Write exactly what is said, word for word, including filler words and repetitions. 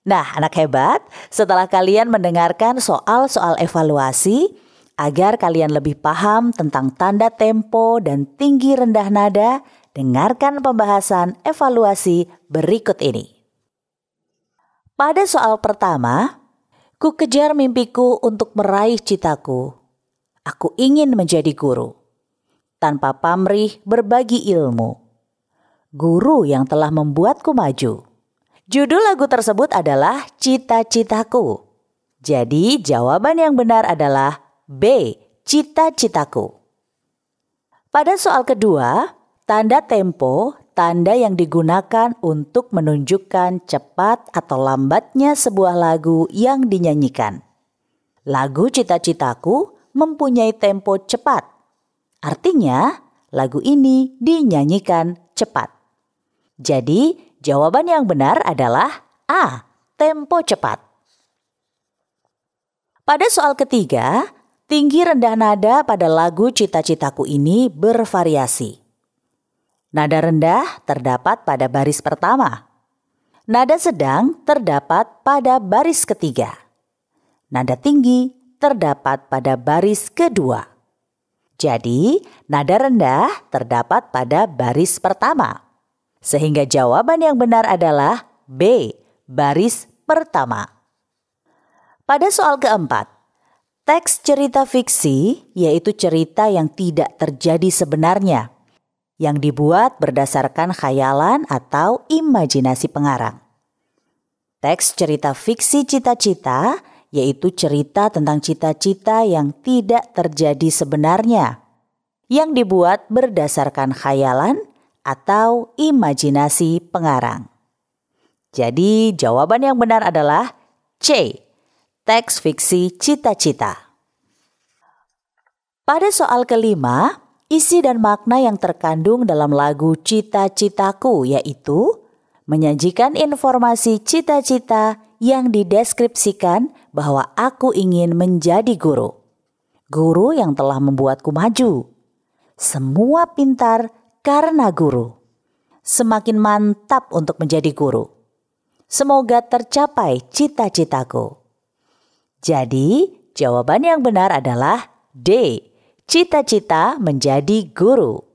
Nah, anak hebat, setelah kalian mendengarkan soal-soal evaluasi, agar kalian lebih paham tentang tanda tempo dan tinggi rendah nada, dengarkan pembahasan evaluasi berikut ini. Pada soal pertama, ku kejar mimpiku untuk meraih citaku. Aku ingin menjadi guru. Tanpa pamrih berbagi ilmu. Guru yang telah membuatku maju. Judul lagu tersebut adalah Cita-Citaku. Jadi jawaban yang benar adalah B, Cita-Citaku. Pada soal kedua, tanda tempo, tanda yang digunakan untuk menunjukkan cepat atau lambatnya sebuah lagu yang dinyanyikan. Lagu Cita-Citaku mempunyai tempo cepat. Artinya, lagu ini dinyanyikan cepat. Jadi, jawaban yang benar adalah A, tempo cepat. Pada soal ketiga, tinggi rendah nada pada lagu Cita-Citaku ini bervariasi. Nada rendah terdapat pada baris pertama. Nada sedang terdapat pada baris ketiga. Nada tinggi terdapat pada baris kedua. Jadi, nada rendah terdapat pada baris pertama. Sehingga jawaban yang benar adalah B, baris pertama. Pada soal keempat, teks cerita fiksi yaitu cerita yang tidak terjadi sebenarnya, yang dibuat berdasarkan khayalan atau imajinasi pengarang. Teks cerita fiksi Cita-Cita yaitu cerita tentang cita-cita yang tidak terjadi sebenarnya, yang dibuat berdasarkan khayalan atau imajinasi pengarang. Jadi jawaban yang benar adalah C, teks fiksi Cita-Cita. Pada soal kelima, isi dan makna yang terkandung dalam lagu Cita-Citaku yaitu menyajikan informasi cita-cita yang dideskripsikan bahwa aku ingin menjadi guru. Guru yang telah membuatku maju. Semua pintar karena guru. Semakin mantap untuk menjadi guru. Semoga tercapai cita-citaku. Jadi, jawaban yang benar adalah D, cita-cita menjadi guru.